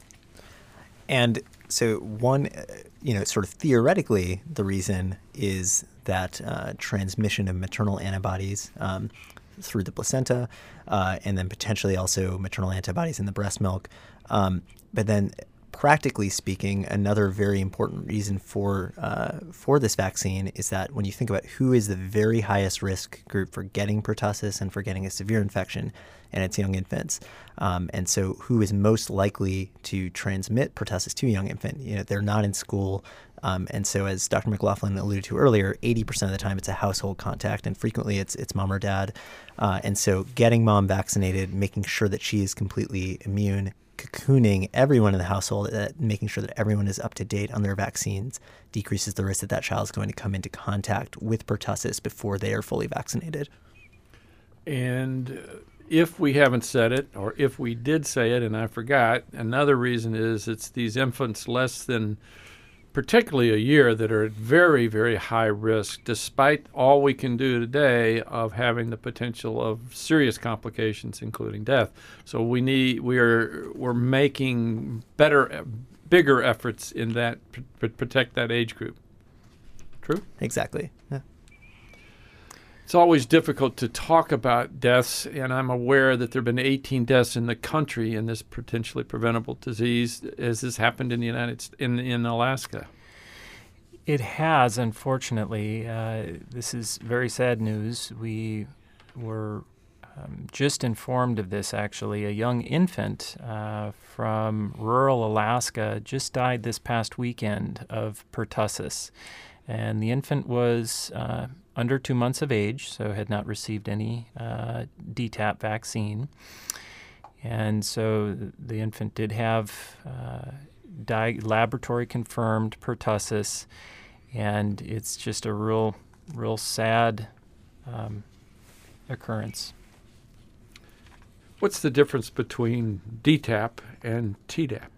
And so one, uh, you know, sort of theoretically, the reason is that uh, transmission of maternal antibodies um, through the placenta, uh, and then potentially also maternal antibodies in the breast milk. Um, but then practically speaking, another very important reason for uh, for this vaccine is that when you think about who is the very highest risk group for getting pertussis and for getting a severe infection, and it's young infants. Um, and so who is most likely to transmit pertussis to a young infant? You know, they're not in school. Um, and so as Doctor McLaughlin alluded to earlier, eighty percent of the time it's a household contact, and frequently it's it's mom or dad. Uh, and so getting mom vaccinated, making sure that she is completely immune, cocooning everyone in the household, uh, making sure that everyone is up to date on their vaccines, decreases the risk that that child is going to come into contact with pertussis before they are fully vaccinated. And uh, if we haven't said it, or if we did say it and I forgot, another reason is it's these infants less than particularly a year that are at very, very high risk, despite all we can do today of having the potential of serious complications, including death. So we need, we are, we're making better, bigger efforts in that, to protect that age group. True? Exactly. Yeah. It's always difficult to talk about deaths, and I'm aware that there have been eighteen deaths in the country in this potentially preventable disease. Has this happened in the United States, in in Alaska? It has, unfortunately. Uh, this is very sad news. We were um, just informed of this, actually. A young infant uh, from rural Alaska just died this past weekend of pertussis. And the infant was uh, under two months of age, so had not received any uh, D T A P vaccine. And so the infant did have uh, di- laboratory-confirmed pertussis, and it's just a real, real sad um, occurrence. What's the difference between D T A P and Tdap?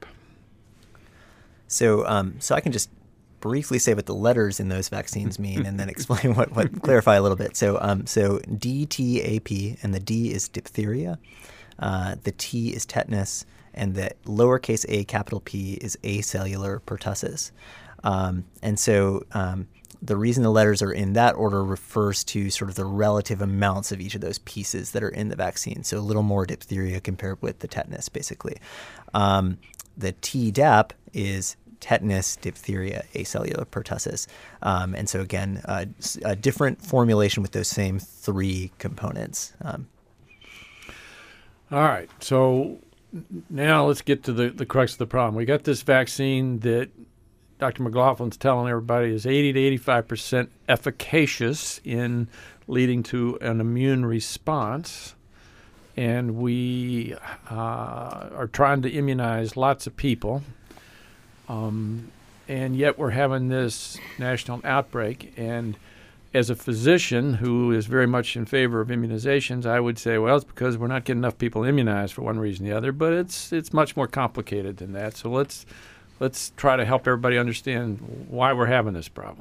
So, um, so I can just briefly say what the letters in those vaccines mean, and then explain what, what clarify a little bit. So, um, so D T A P, and the D is diphtheria, uh, the T is tetanus, and the lowercase a capital P is acellular pertussis. Um, and so um, the reason the letters are in that order refers to sort of the relative amounts of each of those pieces that are in the vaccine. So a little more diphtheria compared with the tetanus, basically. Um, the Tdap is tetanus, diphtheria, acellular pertussis. Um, and so again, uh, a different formulation with those same three components. Um, All right. So now let's get to the, the crux of the problem. We got this vaccine that Doctor McLaughlin's telling everybody is eighty to eighty-five percent efficacious in leading to an immune response. And we uh, are trying to immunize lots of people. Um, and yet we're having this national outbreak. And as a physician who is very much in favor of immunizations, I would say, well, it's because we're not getting enough people immunized for one reason or the other. But it's it's much more complicated than that. So let's let's try to help everybody understand why we're having this problem.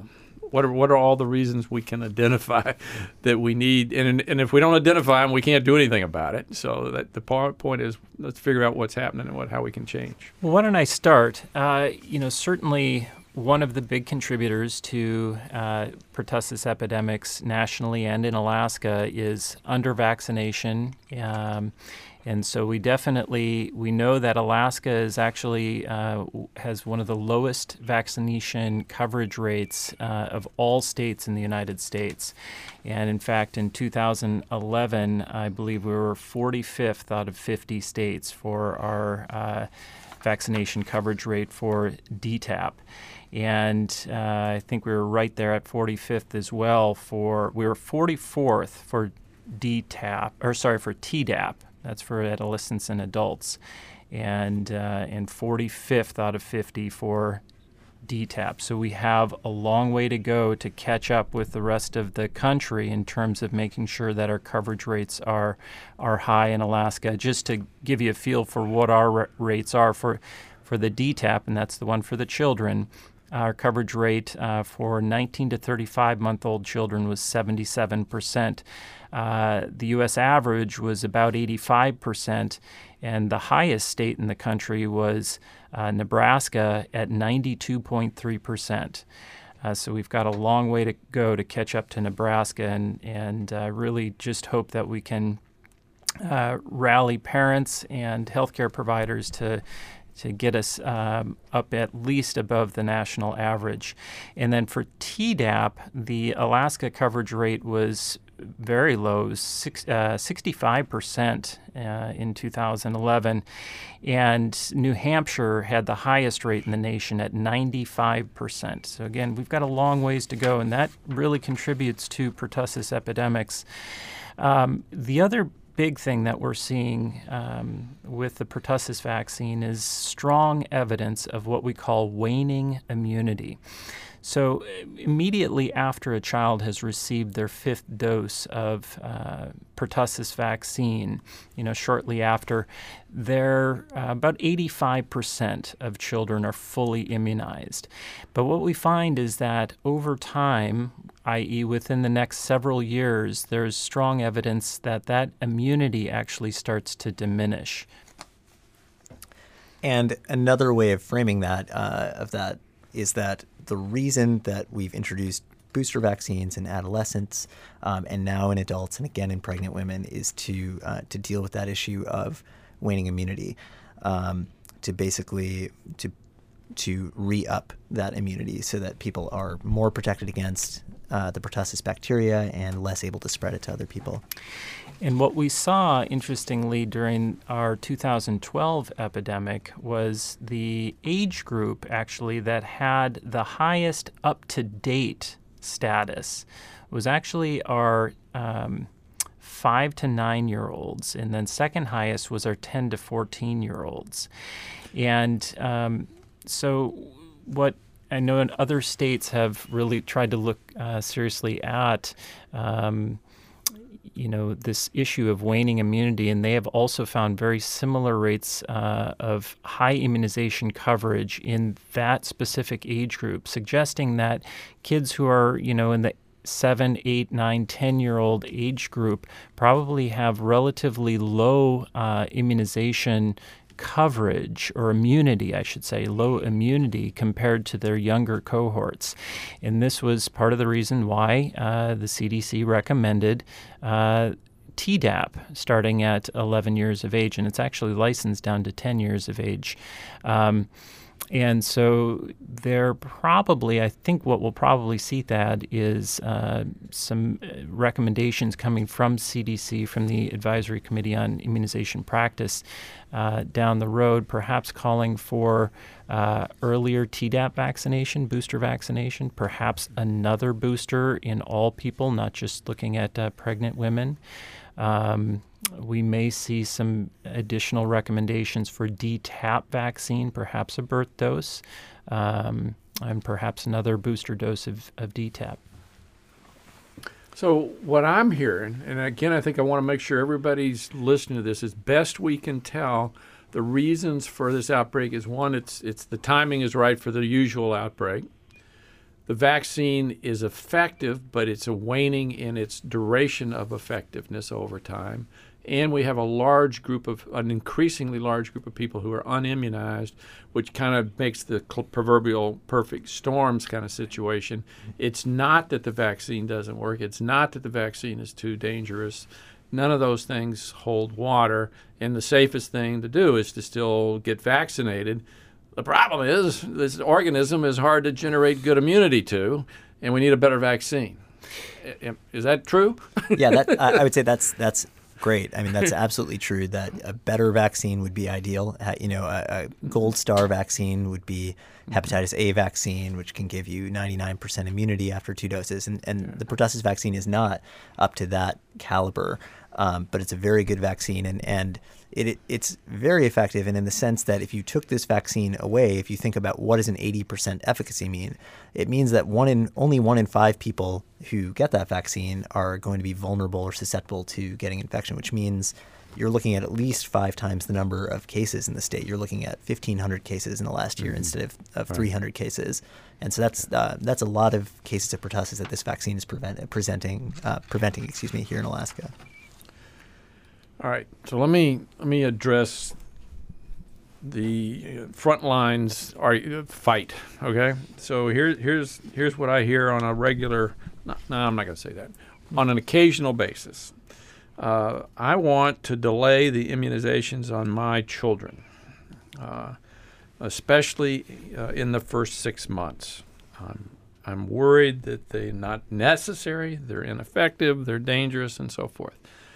What are what are all the reasons we can identify that we need? And and if we don't identify them, we can't do anything about it. So that the point is, let's figure out what's happening and what how we can change. Well, why don't I start? Uh, you know, certainly one of the big contributors to uh, pertussis epidemics nationally and in Alaska is under-vaccination. Um, And so we definitely, we know that Alaska is actually, uh, has one of the lowest vaccination coverage rates uh, of all states in the United States. And in fact, in two thousand eleven, I believe we were forty-fifth out of fifty states for our uh, vaccination coverage rate for D TAP. And uh, I think we were right there at forty-fifth as well for, we were forty-fourth for D TAP, or sorry, for T DAP. That's for adolescents and adults, and uh, and forty-fifth out of fifty for D TAP. So we have a long way to go to catch up with the rest of the country in terms of making sure that our coverage rates are are high in Alaska. Just to give you a feel for what our r- rates are for for the D TAP, and that's the one for the children. Our coverage rate uh, for nineteen to thirty-five month old children was seventy-seven percent. Uh, the U S average was about eighty-five percent, and the highest state in the country was uh, Nebraska at ninety-two point three percent. Uh, so we've got a long way to go to catch up to Nebraska, and, and uh, really just hope that we can uh, rally parents and healthcare providers to to get us um, up at least above the national average. And then for T DAP, the Alaska coverage rate was very low, six, uh, sixty-five percent uh, in two thousand eleven. And New Hampshire had the highest rate in the nation at ninety-five percent. So again, we've got a long ways to go, and that really contributes to pertussis epidemics. Um, the other big thing that we're seeing um, with the pertussis vaccine is strong evidence of what we call waning immunity. So immediately after a child has received their fifth dose of uh, pertussis vaccine, you know, shortly after, they're, uh, about eighty-five percent of children are fully immunized. But what we find is that over time, that is within the next several years, there's strong evidence that that immunity actually starts to diminish. And another way of framing that uh, of that is that the reason that we've introduced booster vaccines in adolescents um, and now in adults and again in pregnant women is to uh, to deal with that issue of waning immunity, um, to basically to to re-up that immunity so that people are more protected against uh, the pertussis bacteria and less able to spread it to other people. And what we saw, interestingly, during our two thousand twelve epidemic was the age group, actually, that had the highest up-to-date status was actually our um, five to nine-year-olds, and then second highest was our ten to fourteen-year-olds. And um, so what I know in other states have really tried to look uh, seriously at um, you know, this issue of waning immunity, and they have also found very similar rates uh, of high immunization coverage in that specific age group, suggesting that kids who are, you know, in the seven, eight, nine, ten-year-old age group probably have relatively low uh, immunization coverage, or immunity, I should say, low immunity compared to their younger cohorts. And this was part of the reason why uh, the C D C recommended uh, T DAP starting at eleven years of age, and it's actually licensed down to ten years of age. Um, And so there probably, I think what we'll probably see, Thad, is uh, some recommendations coming from C D C, from the Advisory Committee on Immunization Practice, uh, down the road, perhaps calling for uh, earlier T DAP vaccination, booster vaccination, perhaps another booster in all people, not just looking at uh, pregnant women. Um, we may see some additional recommendations for D TAP vaccine, perhaps a birth dose, um, and perhaps another booster dose of, of D TAP. So what I'm hearing, and again, I think I want to make sure everybody's listening to this, as best we can tell, the reasons for this outbreak is, one, it's it's the timing is right for the usual outbreak. the vaccine is effective, but it's a waning in its duration of effectiveness over time. And we have a large group of, an increasingly large group of people who are unimmunized, which kind of makes the cl- proverbial perfect storms kind of situation. It's not that the vaccine doesn't work. It's not that the vaccine is too dangerous. None of those things hold water. And the safest thing to do is to still get vaccinated. The problem is this organism is hard to generate good immunity to, and we need a better vaccine. Is that true? Yeah, that, I, I would say that's that's great. I mean, that's absolutely true that a better vaccine would be ideal. Uh, you know, a, a gold star vaccine would be hepatitis A vaccine, which can give you ninety-nine percent immunity after two doses. And, and yeah. the pertussis vaccine is not up to that caliber, um, but it's a very good vaccine. And, and it, it it's very effective. And in the sense that if you took this vaccine away, if you think about what does an eighty percent efficacy mean, it means that one in only one in five people who get that vaccine are going to be vulnerable or susceptible to getting infection, which means you're looking at at least five times the number of cases in the state. You're looking at fifteen hundred cases in the last year mm-hmm. instead of, of right. three hundred cases. And so that's uh, that's a lot of cases of pertussis that this vaccine is prevent, presenting, uh, preventing excuse me, here in Alaska. All right. So let me let me address the front lines are fight. Okay. So here here's here's what I hear on a regular. No, no I'm not going to say that. On an occasional basis. Uh, I want to delay the immunizations on my children, uh, especially uh, in the first six months. Um, I'm worried that they're not necessary, they're ineffective, they're dangerous, and so forth.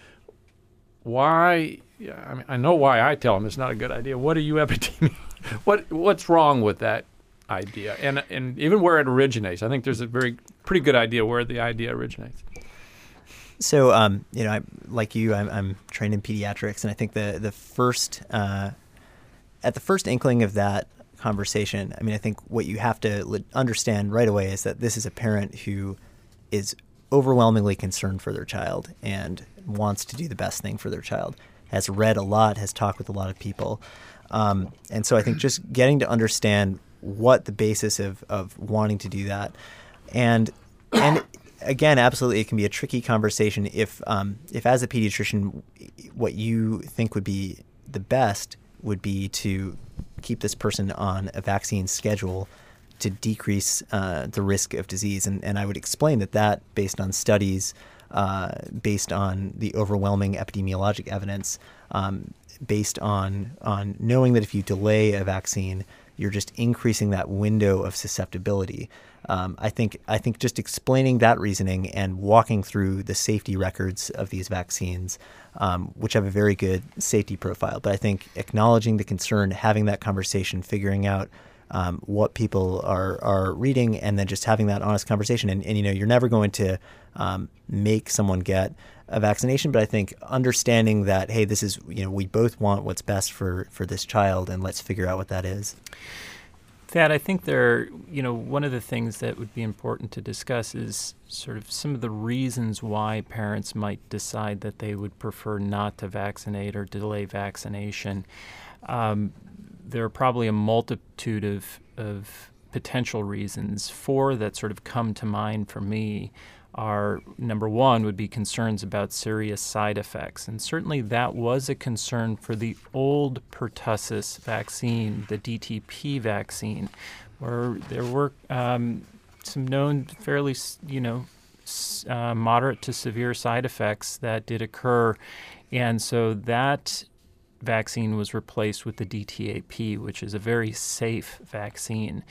Why? Yeah, I mean, I know why I tell them it's not a good idea. What do you epidemiologists? what What's wrong with that idea? And and even where it originates, I think there's a very pretty good idea where the idea originates. So, um, you know, I, like you, I'm, I'm trained in pediatrics, and I think the the first uh, at the first inkling of that conversation, I mean, I think what you have to understand right away is that this is a parent who is overwhelmingly concerned for their child and wants to do the best thing for their child, has read a lot, has talked with a lot of people. Um, and so I think just getting to understand what the basis of, of wanting to do that. And and again, absolutely, it can be a tricky conversation if, um, if as a pediatrician, what you think would be the best would be to keep this person on a vaccine schedule to decrease uh, the risk of disease. And, and I would explain that that, based on studies, uh, based on the overwhelming epidemiologic evidence, um, based on on knowing that if you delay a vaccine, you're just increasing that window of susceptibility. Um, I think I think just explaining that reasoning and walking through the safety records of these vaccines, um, which have a very good safety profile. But I think acknowledging the concern, having that conversation, figuring out um, what people are are reading, and then just having that honest conversation. And, and you know, you're never going to um, make someone get a vaccination, but I think understanding that, hey, this is, you know, we both want what's best for, for this child, and let's figure out what that is. Thad, I think there, you know, one of the things that would be important to discuss is sort of some of the reasons why parents might decide that they would prefer not to vaccinate or delay vaccination. Um, there are probably a multitude of, of potential reasons. Four that sort of come to mind for me are, number one, would be concerns about serious side effects. And certainly that was a concern for the old pertussis vaccine, the D T P vaccine, where there were um, some known fairly, you know, uh, moderate to severe side effects that did occur. And so that vaccine was replaced with the D T A P, which is a very safe vaccine.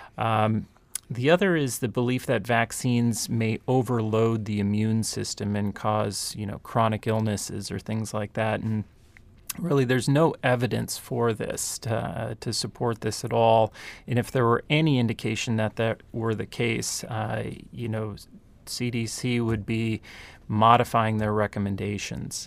Um, The other is the belief that vaccines may overload the immune system and cause, you know, chronic illnesses or things like that. And really, there's no evidence for this to, uh, to support this at all. And if there were any indication that that were the case, uh, you know, C D C would be modifying their recommendations.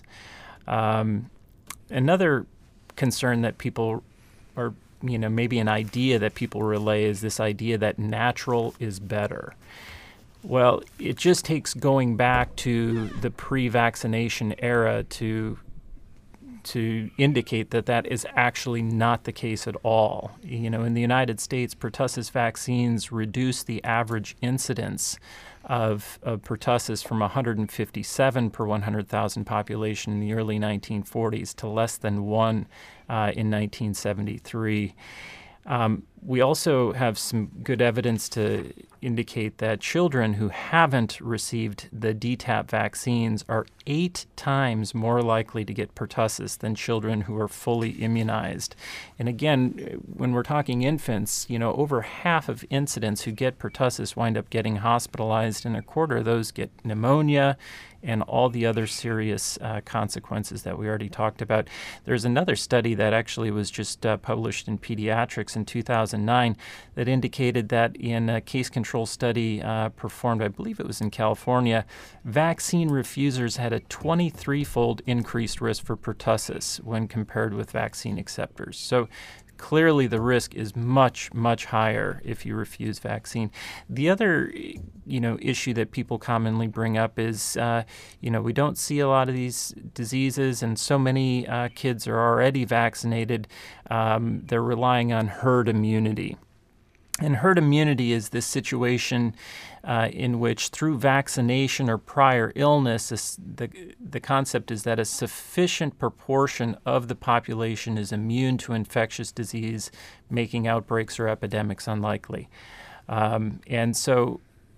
Um, another concern that people are you know, maybe an idea that people relay is this idea that natural is better. Well, it just takes going back to the pre-vaccination era to to indicate that that is actually not the case at all. You know, in the United States, pertussis vaccines reduce the average incidence of, of pertussis from one hundred fifty-seven per one hundred thousand population in the early nineteen forties to less than one uh, in nineteen seventy-three. Um, we also have some good evidence to indicate that children who haven't received the D TAP vaccines are eight times more likely to get pertussis than children who are fully immunized. And again, when we're talking infants, you know, over half of incidents who get pertussis wind up getting hospitalized, and a quarter of those get pneumonia and all the other serious uh, consequences that we already talked about. There's another study that actually was just uh, published in Pediatrics in two thousand nine that indicated that in a case control study uh, performed, I believe it was in California, vaccine refusers had a twenty-three-fold increased risk for pertussis when compared with vaccine acceptors. So clearly the risk is much, much higher if you refuse vaccine. The other, you know, issue that people commonly bring up is, uh, you know, we don't see a lot of these diseases, and so many uh, kids are already vaccinated. Um, they're relying on herd immunity. And herd immunity is this situation uh, in which, through vaccination or prior illness, this, the, the concept is that a sufficient proportion of the population is immune to infectious disease, making outbreaks or epidemics unlikely. Um, and so,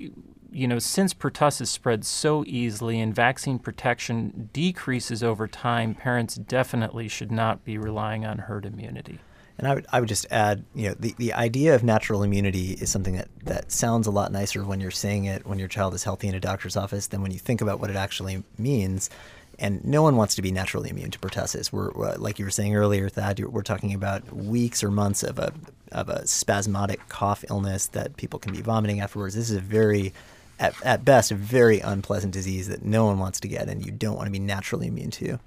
you know, since pertussis spreads so easily and vaccine protection decreases over time, parents definitely should not be relying on herd immunity. And I would I would just add, you know, the, the idea of natural immunity is something that, that sounds a lot nicer when you're saying it when your child is healthy in a doctor's office than when you think about what it actually means. And no one wants to be naturally immune to pertussis. We're, uh, like you were saying earlier, Thad, we're talking about weeks or months of a of a spasmodic cough illness that people can be vomiting afterwards. This is a very, at, at best, a very unpleasant disease that no one wants to get and you don't want to be naturally immune to.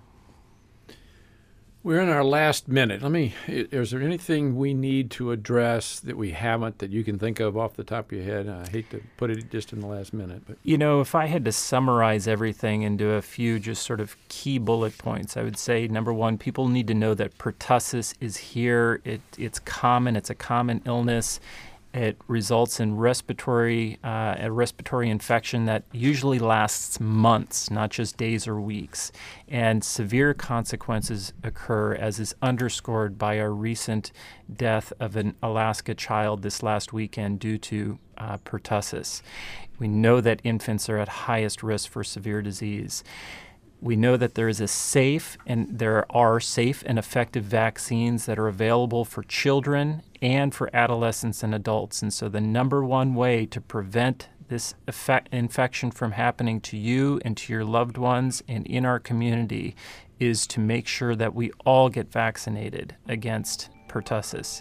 We're in our last minute. Let me, is there anything we need to address that we haven't that you can think of off the top of your head? I hate to put it just in the last minute. But you know, if I had to summarize everything into a few just sort of key bullet points, I would say, number one, people need to know that pertussis is here. It, it's common. It's a common illness. It results in respiratory uh, a respiratory infection that usually lasts months, not just days or weeks. And severe consequences occur, as is underscored by our recent death of an Alaska child this last weekend due to uh, pertussis. We know that infants are at highest risk for severe disease. We know that there is a safe and there are safe and effective vaccines that are available for children and for adolescents and adults. And so the number one way to prevent this effect, infection from happening to you and to your loved ones and in our community is to make sure that we all get vaccinated against pertussis.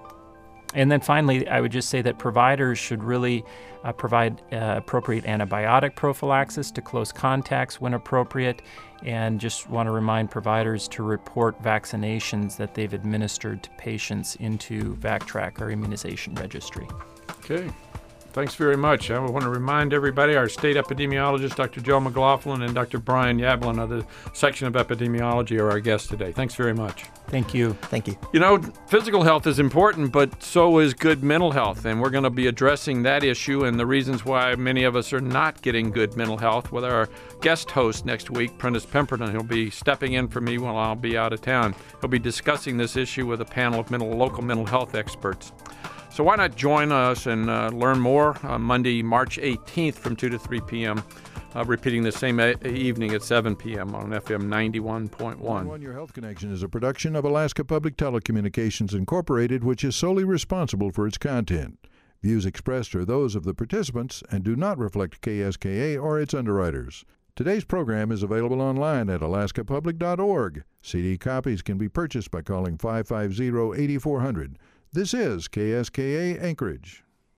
And then finally, I would just say that providers should really uh, provide uh, appropriate antibiotic prophylaxis to close contacts when appropriate, and just want to remind providers to report vaccinations that they've administered to patients into VacTrack, our immunization registry. Okay. Thanks very much. I want to remind everybody our state epidemiologist, Doctor Joe McLaughlin, and Doctor Brian Yablin of the section of epidemiology are our guests today. Thanks very much. Thank you. Thank you. You know, physical health is important, but so is good mental health. And we're going to be addressing that issue and the reasons why many of us are not getting good mental health with our guest host next week, Prentice Pemberton. He'll be stepping in for me while I'll be out of town. He'll be discussing this issue with a panel of mental, local mental health experts. So why not join us and uh, learn more on Monday, March eighteenth from two to three p.m., uh, repeating the same a- evening at seven p.m. on F M ninety-one point one. One Your Health Connection is a production of Alaska Public Telecommunications Incorporated, which is solely responsible for its content. Views expressed are those of the participants and do not reflect K S K A or its underwriters. Today's program is available online at alaska public dot org. C D copies can be purchased by calling five five zero, eight four zero zero. This is K S K A Anchorage.